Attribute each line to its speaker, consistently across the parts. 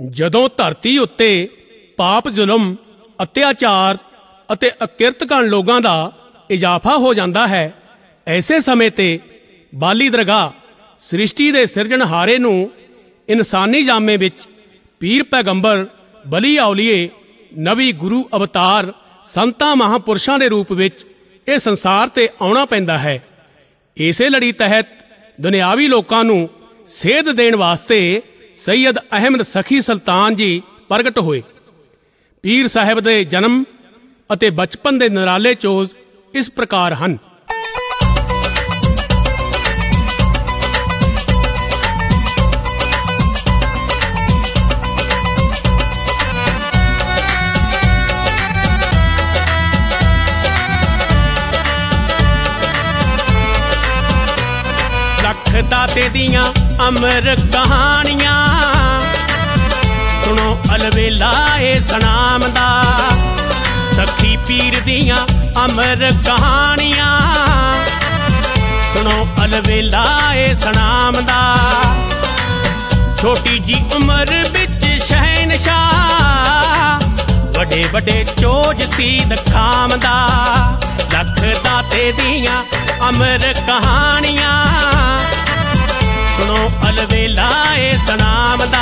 Speaker 1: ਜਦੋਂ ਧਰਤੀ ਉੱਤੇ ਪਾਪ, ਜ਼ੁਲਮ, ਅਤਿਆਚਾਰ ਅਤੇ ਅਕਿਰਤਕਣ ਲੋਕਾਂ ਦਾ ਇਜ਼ਾਫਾ ਹੋ ਜਾਂਦਾ ਹੈ, ਐਸੇ ਸਮੇਂ 'ਤੇ ਬਾਲੀ ਦਰਗਾਹ ਸ੍ਰਿਸ਼ਟੀ ਦੇ ਸਿਰਜਣਹਾਰੇ ਨੂੰ ਇਨਸਾਨੀ ਜਾਮੇ ਵਿੱਚ ਪੀਰ ਪੈਗੰਬਰ, ਬਲੀ ਔਲੀਏ, ਨਬੀ, ਗੁਰੂ, ਅਵਤਾਰ, ਸੰਤਾਂ, ਮਹਾਂਪੁਰਸ਼ਾਂ ਦੇ ਰੂਪ ਵਿੱਚ ਇਹ ਸੰਸਾਰ 'ਤੇ ਆਉਣਾ ਪੈਂਦਾ ਹੈ। ਇਸੇ ਲੜੀ ਤਹਿਤ ਦੁਨਿਆਵੀ ਲੋਕਾਂ ਨੂੰ ਸੇਧ ਦੇਣ ਵਾਸਤੇ ਸੈਯਦ ਅਹਿਮਦ ਸਖੀ ਸੁਲਤਾਨ ਜੀ ਪ੍ਰਗਟ ਹੋਏ। ਪੀਰ ਸਾਹਿਬ ਦੇ ਜਨਮ ਅਤੇ ਬਚਪਨ ਦੇ ਨਿਰਾਲੇ ਚੋਜ਼ ਇਸ ਪ੍ਰਕਾਰ ਹਨ। ਲੱਖ ਦਾਤੇ ਦੀਆਂ ਅਮਰ ਕਹਾਣੀਆਂ ਸੁਣੋ ਅਲਵੇਲਾ ਏ ਸਨਾਮ ਦਾ। ਸਖੀ ਪੀਰ ਦੀਆਂ ਅਮਰ ਕਹਾਣੀਆਂ ਸੁਣੋ ਅਲਵੇਲਾ ਏ ਸਨਾਮ ਦਾ। ਛੋਟੀ ਜੀ ਉਮਰ ਵਿੱਚ ਸ਼ਹਿਨਸ਼ਾਹ, ਵੱਡੇ ਵੱਡੇ ਚੋਜ ਸੀ ਦਖਾਮ ਦਾ। ਲੱਖ ਦਾਤੇ ਦੀਆਂ ਅਮਰ ਕਹਾਣੀਆਂ ਸੁਣੋ ਅਲਵੇਲਾ ਏ ਸਨਾਮ ਦਾ।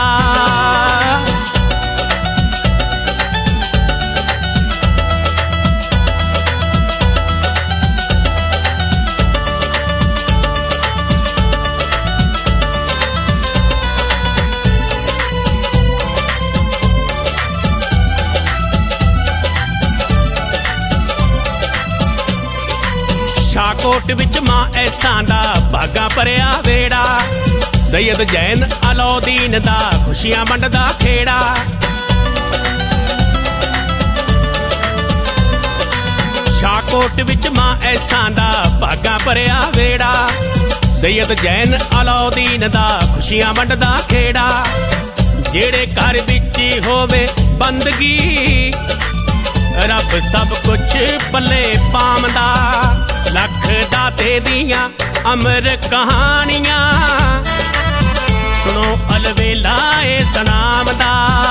Speaker 1: ਸ਼ਾਹਕੋਟ ਵਿੱਚ ਮਾਂ ਐਸਾਂ ਦਾ ਭਾਗਾਂ ਭਰਿਆ ਵੇੜਾ। ਸੈਯਦ ਜੈਨ ਅਲਾਉਦੀਨ ਦਾ ਖੁਸ਼ੀਆਂ ਵੰਡਦਾ ਖੇੜਾ। ਸ਼ਾਹਕੋਟ ਵਿੱਚ ਮਾਂ ਐਸਾਂ ਦਾ ਭਾਗਾਂ ਭਰਿਆ ਵੇੜਾ। ਸੈਯਦ ਜੈਨ ਅਲਾਉਦੀਨ ਦਾ ਖੁਸ਼ੀਆਂ ਵੰਡਦਾ ਖੇੜਾ। ਜਿਹੜੇ ਘਰ ਵਿੱਚ ਹੋਵੇ ਬੰਦਗੀ, ਰੱਬ ਸਭ ਕੁਛ ਪੱਲੇ ਪਾਉਂਦਾ। ਲੱਖ ਦਾਤੇ ਦੀਆਂ ਅਮਰ ਕਹਾਣੀਆਂ ਸੁਣੋ ਅਲਵੇਲਾ ਏ ਸਨਾਮ ਦਾ।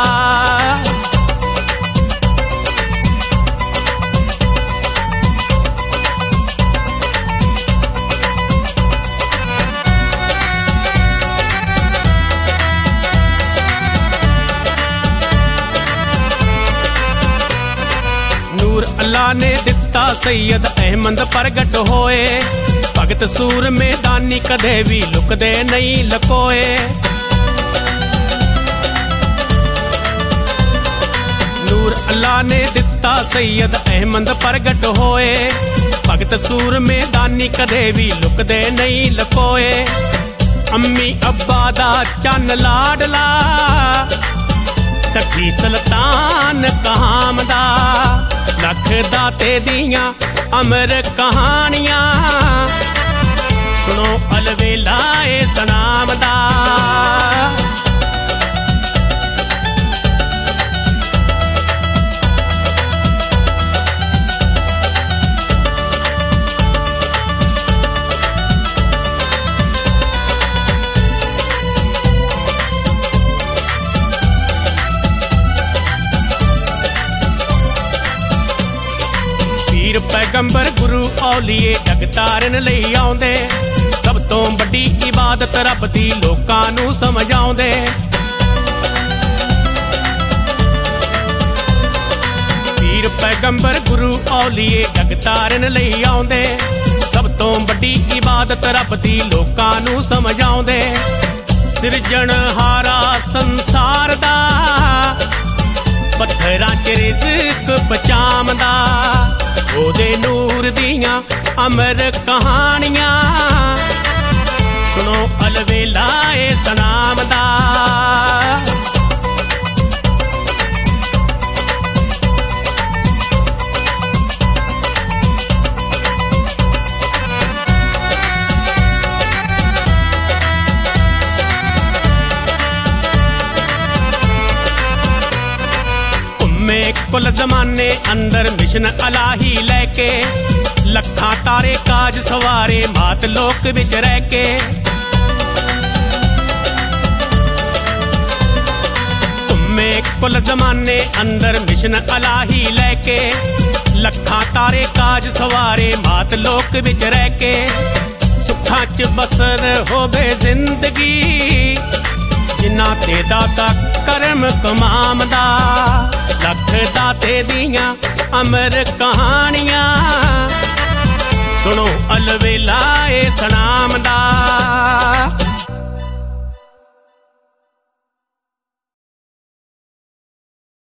Speaker 1: ਨੂਰ ਅੱਲਾ ਨੇ ਦਿੱਤਾ ਸੈਯਦ ਅਹਿਮਦ ਪ੍ਰਗਟ ਹੋਏ। ਭਗਤ ਸੂਰ ਮੈਦਾਨੀ ਕਦੇ ਵੀ ਲੁਕਦੇ ਨਹੀਂ ਲਕੋਏ। ਨੂਰ ਅੱਲਾ ਨੇ ਦਿੱਤਾ ਸੈਯਦ ਅਹਿਮਦ ਪ੍ਰਗਟ ਹੋਏ। ਭਗਤ ਸੂਰ ਮੈਦਾਨੀ ਕਦੇ ਵੀ ਲੁਕਦੇ ਨਹੀਂ ਲਕੋਏ। ਅੰਮੀ ਅੱਬਾ ਦਾ ਚੰਨ ਲਾਡਲਾ, ਸਖੀ ਸੁਲਤਾਨ ਕਹਾਮ ਦਾ। ਲੱਖ ਦਾਤੇ ਦੀਆਂ ਅਮਰ ਕਹਾਣੀਆਂ ਸੁਣੋ ਅਲਵੇਲਾ ਏ ਸਨਾਮ ਦਾ। ਪੀਰ ਪੈਗੰਬਰ, ਗੁਰੂ, ਔਲੀਏ ਜਗ ਤਾਰਨ ਲਈ ਆਉਂਦੇ। ਸਭ ਤੋਂ ਵੱਡੀ ਇਬਾਦਤ ਰੱਬ ਦੀ ਲੋਕਾਂ ਨੂੰ ਸਮਝਾਉਂਦੇ। ਪੀਰ ਪੈਗੰਬਰ, ਗੁਰੂ, ਔਲੀਏ ਜਗ ਤਾਰਨ ਲਈ ਆਉਂਦੇ। ਸਭ ਤੋਂ ਵੱਡੀ ਇਬਾਦਤ ਰੱਬ ਦੀ ਲੋਕਾਂ ਨੂੰ ਸਮਝਾਉਂਦੇ। ਸਿਰਜਣਹਾਰਾ ਸੰਸਾਰ ਦਾ, ਪੱਥਰਾਂ 'ਚ ਰਿਜ਼ਕ ਪਹੁੰਚਾਉਂਦਾ। ਉਹਦੇ ਨੂਰ ਦੀਆਂ ਅਮਰ ਕਹਾਣੀਆਂ ਸੁਣੋ ਅਲਵੇਲਾ ਏ ਸਨਾਮ ਦਾ। ਘੁੰਮੇ ਕੁੱਲ ਜ਼ਮਾਨੇ ਅੰਦਰ ਮਿਸ਼ਨ ਅਲਾਹੀ ਲੈ ਕੇ। ਲੱਖਾਂ ਤਾਰੇ ਕਾਜ ਸਵਾਰੇ ਮਾਤ ਲੋਕ ਵਿੱਚ ਰਹਿ ਕੇ। ਕੁੱਲ ਜ਼ਮਾਨੇ ਅੰਦਰ ਮਿਸ਼ਨ ਅਲਾਹੀ ਲੈ ਕੇ ਲੱਖਾਂ ਤਾਰੇ ਕਾਜ ਸਵਾਰੇ ਮਾਤ ਲੋਕ ਵਿੱਚ ਰਹਿ ਕੇ ਸੁੱਖਾਂ 'ਚ ਬਸਰ ਹੋਵੇ ਜ਼ਿੰਦਗੀ ਜਿਨ੍ਹਾਂ ਤੇ ਦਾਤਾ ਕਰਮ ਕਮਾਮਦਾ ਲੱਖ ਦਾਤੇ ਦੀਆਂ ਅਮਰ ਕਹਾਣੀਆਂ ਸੁਣੋ ਅਲਵੇਲਾ